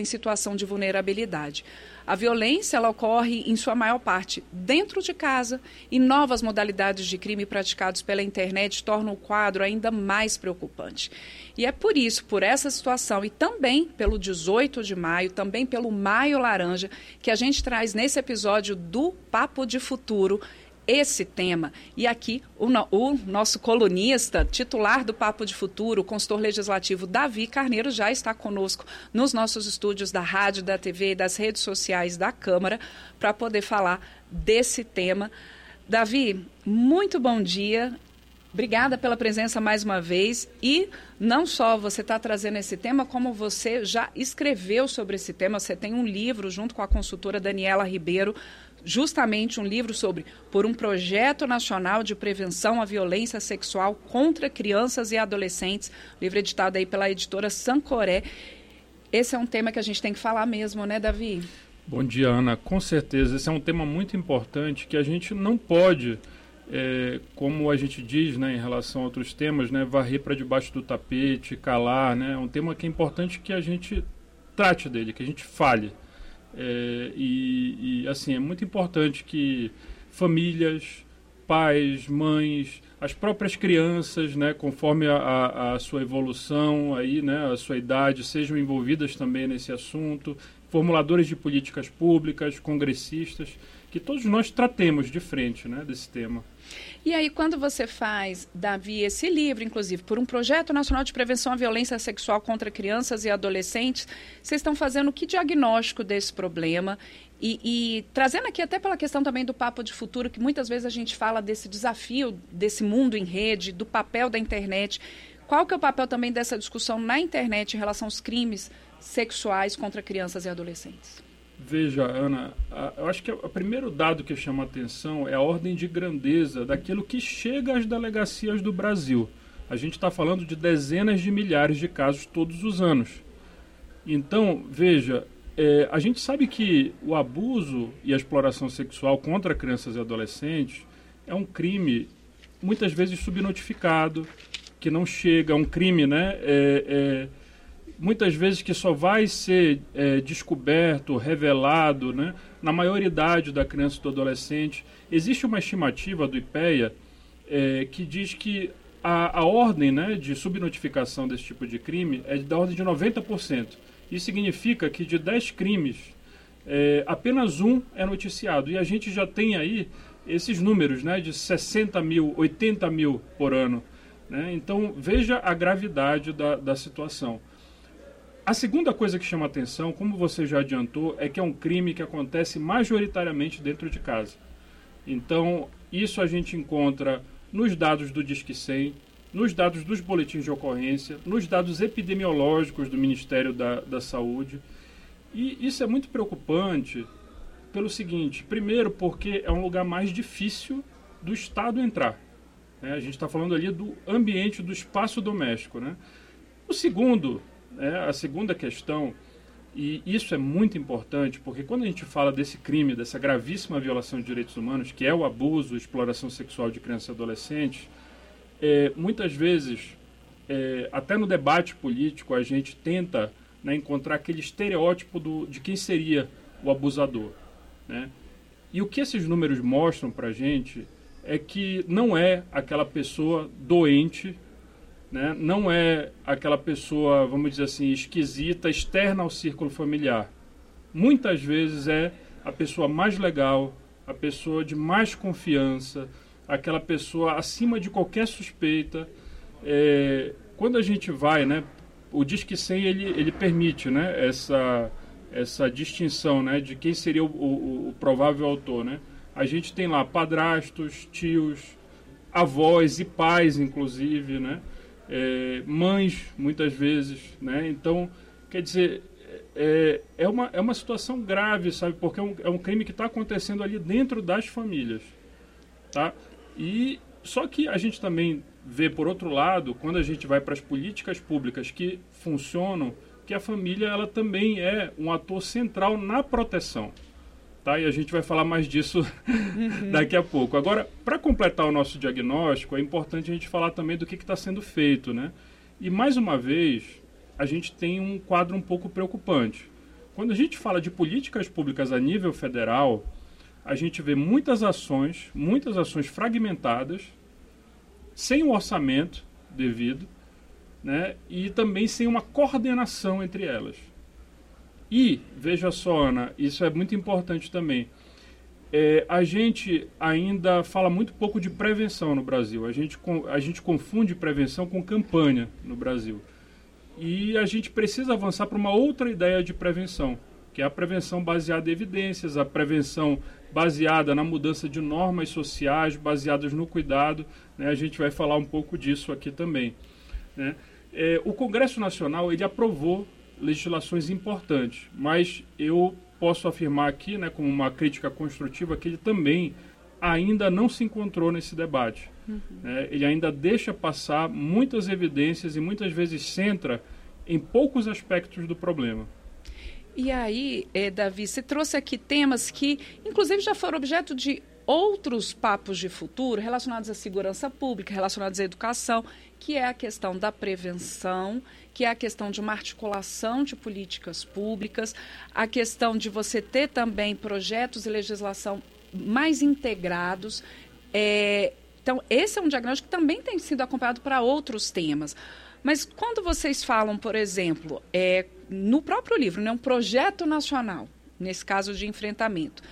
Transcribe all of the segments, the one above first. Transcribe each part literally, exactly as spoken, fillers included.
em situação de vulnerabilidade. A violência, ela ocorre, em sua maior parte, dentro de casa, e novas modalidades de crime praticados pela internet tornam o quadro ainda mais preocupante. E é por isso, por essa situação, e também pelo dezoito de maio, também pelo Maio Laranja, que a gente traz nesse episódio do Papo de Futuro esse tema. E aqui o, no, o nosso colunista, titular do Papo de Futuro, o consultor legislativo Davi Carneiro, já está conosco nos nossos estúdios da rádio, da T V e das redes sociais da Câmara para poder falar desse tema. Davi, muito bom dia. Obrigada pela presença mais uma vez. E não só você está trazendo esse tema, como você já escreveu sobre esse tema. Você tem um livro junto com a consultora Daniela Ribeiro, justamente um livro sobre por um projeto nacional de prevenção à violência sexual contra crianças e adolescentes, livro editado aí pela editora Sancoré. Esse é um tema que a gente tem que falar mesmo, né, Davi? Bom dia, Ana. Com certeza, esse é um tema muito importante que a gente não pode, é, como a gente diz, né, em relação a outros temas, né, varrer para debaixo do tapete, calar, né? É um tema que é importante que a gente trate dele, que a gente fale. É, e, e assim, é muito importante que famílias, pais, mães, as próprias crianças, né, conforme a, a, a sua evolução, aí, né, a sua idade, sejam envolvidas também nesse assunto, formuladores de políticas públicas, congressistas, que todos nós tratemos de frente, né, desse tema. E aí, quando você faz, Davi, esse livro, inclusive, por um projeto nacional de prevenção à violência sexual contra crianças e adolescentes, vocês estão fazendo que diagnóstico desse problema? E, e trazendo aqui até pela questão também do Papo de Futuro, que muitas vezes a gente fala desse desafio, desse mundo em rede, do papel da internet. Qual que é o papel também dessa discussão na internet em relação aos crimes sexuais contra crianças e adolescentes? Veja, Ana, a, eu acho que o primeiro dado que chama a atenção é a ordem de grandeza daquilo que chega às delegacias do Brasil. A gente está falando de dezenas de milhares de casos todos os anos. Então, veja, é, a gente sabe que o abuso e a exploração sexual contra crianças e adolescentes é um crime muitas vezes subnotificado, que não chega, é um crime, né? É, é, muitas vezes que só vai ser é, descoberto, revelado, né, na maioridade da criança e do adolescente. Existe uma estimativa do IPEA é, que diz que a, a ordem, né, de subnotificação desse tipo de crime é da ordem de noventa por cento. Isso significa que de dez crimes, é, apenas um é noticiado. E a gente já tem aí esses números, né, de sessenta mil, oitenta mil por ano. Né? Então, veja a gravidade da, da situação. A segunda coisa que chama atenção, como você já adiantou, é que é um crime que acontece majoritariamente dentro de casa. Então, isso a gente encontra nos dados do Disque cem, nos dados dos boletins de ocorrência, nos dados epidemiológicos do Ministério da, da Saúde. E isso é muito preocupante pelo seguinte: primeiro, porque é um lugar mais difícil do Estado entrar. Né? A gente está falando ali do ambiente, do espaço doméstico. Né? O segundo... É, a segunda questão, e isso é muito importante, porque quando a gente fala desse crime, dessa gravíssima violação de direitos humanos, que é o abuso e exploração sexual de crianças e adolescentes, é, muitas vezes, é, até no debate político, a gente tenta, né, encontrar aquele estereótipo do, de quem seria o abusador. Né? E o que esses números mostram para a gente é que não é aquela pessoa doente, né? Não é aquela pessoa, vamos dizer assim, esquisita, externa ao círculo familiar. Muitas vezes é a pessoa mais legal, a pessoa de mais confiança, aquela pessoa acima de qualquer suspeita. É, quando a gente vai, né, o Disque cem ele, ele permite, né, essa, essa distinção, né, de quem seria o, o, o provável autor. Né? A gente tem lá padrastos, tios, avós e pais, inclusive, né? É, mães, muitas vezes, né? Então, quer dizer, é, é, uma, é uma situação grave, sabe? Porque é um, é um crime que está acontecendo ali dentro das famílias, tá? E, só que a gente também vê, por outro lado, quando a gente vai para as políticas públicas que funcionam, que a família, ela também é um ator central na proteção. Tá? E a gente vai falar mais disso uhum. daqui a pouco. Agora, para completar o nosso diagnóstico, é importante a gente falar também do que está sendo feito. Né? E, mais uma vez, a gente tem um quadro um pouco preocupante. quando a gente fala de políticas públicas a nível federal, a gente vê muitas ações, muitas ações fragmentadas, sem o orçamento devido, né, e também sem uma coordenação entre elas. E, veja só, Ana, isso é muito importante também, é, a gente ainda fala muito pouco de prevenção no Brasil. A gente, a gente confunde prevenção com campanha no Brasil. E a gente precisa avançar para uma outra ideia de prevenção, que é a prevenção baseada em evidências, a prevenção baseada na mudança de normas sociais, baseadas no cuidado, né? A gente vai falar um pouco disso aqui também, né? É, o Congresso Nacional ele aprovou legislações importantes, mas eu posso afirmar aqui, né, como uma crítica construtiva, que ele também ainda não se encontrou nesse debate. Uhum. Né? Ele ainda deixa passar muitas evidências e muitas vezes centra em poucos aspectos do problema. E aí, eh, Davi, você trouxe aqui temas que, inclusive, já foram objeto de outros papos de futuro relacionados à segurança pública, relacionados à educação, que é a questão da prevenção, que é a questão de uma articulação de políticas públicas, a questão de você ter também projetos e legislação mais integrados. É, então, esse é um diagnóstico que também tem sido acompanhado para outros temas. Mas quando vocês falam, por exemplo, é, no próprio livro, né, um projeto nacional, nesse caso de enfrentamento,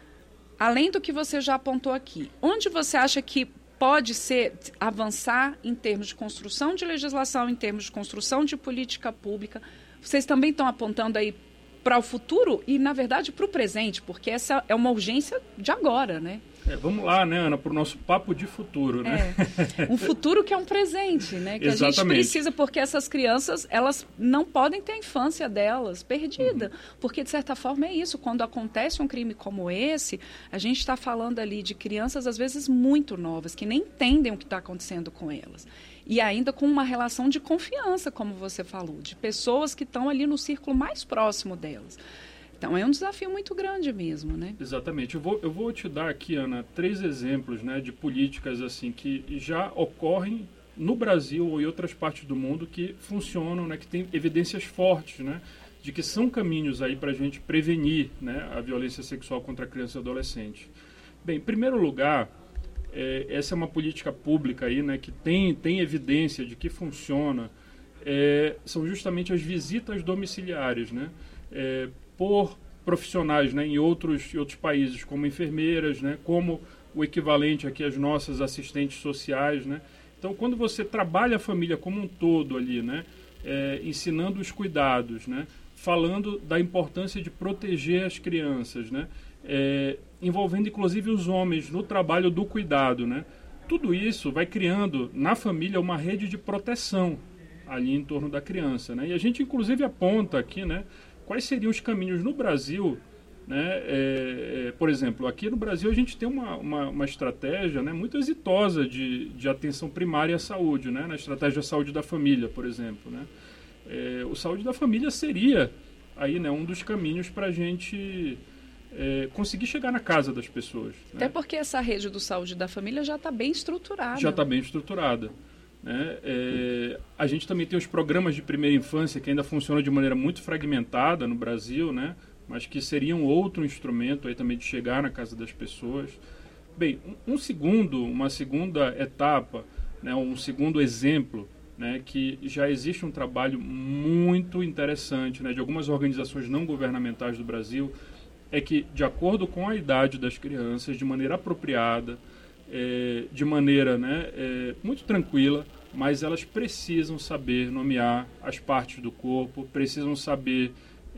além do que você já apontou aqui, onde você acha que pode ser avançar em termos de construção de legislação, em termos de construção de política pública? Vocês também estão apontando aí para o futuro e, na verdade, para o presente, porque essa é uma urgência de agora, né? É, vamos lá, né, Ana, para o nosso papo de futuro, né? É, um futuro que é um presente, né? Que Exatamente. A gente precisa, porque essas crianças, elas não podem ter a infância delas perdida, uhum. porque, de certa forma, é isso. Quando acontece um crime como esse, a gente está falando ali de crianças, às vezes, muito novas, que nem entendem o que está acontecendo com elas. E ainda com uma relação de confiança, como você falou, de pessoas que estão ali no círculo mais próximo delas. Então, é um desafio muito grande mesmo, né? Exatamente. Eu vou, eu vou te dar aqui, Ana, três exemplos, né, de políticas assim, que já ocorrem no Brasil ou em outras partes do mundo que funcionam, né, que tem evidências fortes, né, de que são caminhos aí para a gente prevenir, né, a violência sexual contra a criança e adolescente. Bem, em primeiro lugar, é, essa é uma política pública aí, né, que tem, tem evidência de que funciona, é, são justamente as visitas domiciliares, né? É, por profissionais, né, em outros, em outros países, como enfermeiras, né, como o equivalente aqui às nossas assistentes sociais, né? Então, quando você trabalha a família como um todo ali, né, é, ensinando os cuidados, né, falando da importância de proteger as crianças, né, é, envolvendo inclusive os homens no trabalho do cuidado, né, tudo isso vai criando na família uma rede de proteção ali em torno da criança, né? E a gente inclusive aponta aqui, né, quais seriam os caminhos no Brasil, né? É, é, por exemplo, aqui no Brasil a gente tem uma, uma, uma estratégia, né, muito exitosa de, de atenção primária à saúde, né? Na estratégia Saúde da Família, por exemplo, né? É, o Saúde da Família seria aí, né, um dos caminhos para a gente é, conseguir chegar na casa das pessoas. Até né? porque essa rede do Saúde da Família já está bem estruturada. Já está bem estruturada. Né? É, a gente também tem os programas de primeira infância que ainda funcionam de maneira muito fragmentada no Brasil, né? Mas que seriam outro instrumento aí também de chegar na casa das pessoas. Bem, um, um segundo, uma segunda etapa, né? Um segundo exemplo, né? Que já existe um trabalho muito interessante, né? De algumas organizações não governamentais do Brasil, é que, de acordo com a idade das crianças, de maneira apropriada, É, de maneira, né, é, muito tranquila, mas elas precisam saber nomear as partes do corpo, precisam saber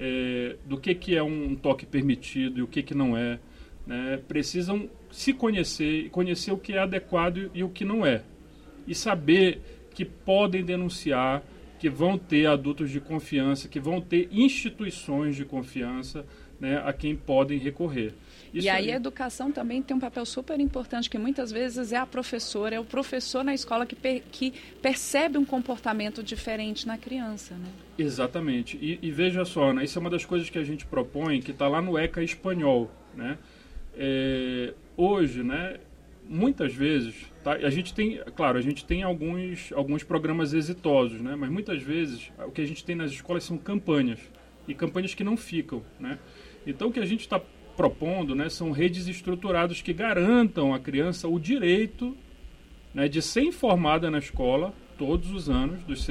é, do que, que é um toque permitido e o que, que não é, né, precisam se conhecer, conhecer o que é adequado e o que não é, e saber que podem denunciar, que vão ter adultos de confiança, que vão ter instituições de confiança, né, a quem podem recorrer. Isso e aí, aí a educação também tem um papel super importante, que muitas vezes é a professora, é o professor na escola que, per, que percebe um comportamento diferente na criança, né? Exatamente. E, e veja só, né, isso é uma das coisas que a gente propõe, que está lá no ECA espanhol, né? É, hoje, né, muitas vezes, tá, a gente tem, claro, a gente tem alguns, alguns programas exitosos, né, mas muitas vezes o que a gente tem nas escolas são campanhas. e campanhas que não ficam, né? Então, o que a gente está propondo, né, são redes estruturadas que garantam à criança o direito, né, de ser informada na escola todos os anos, dos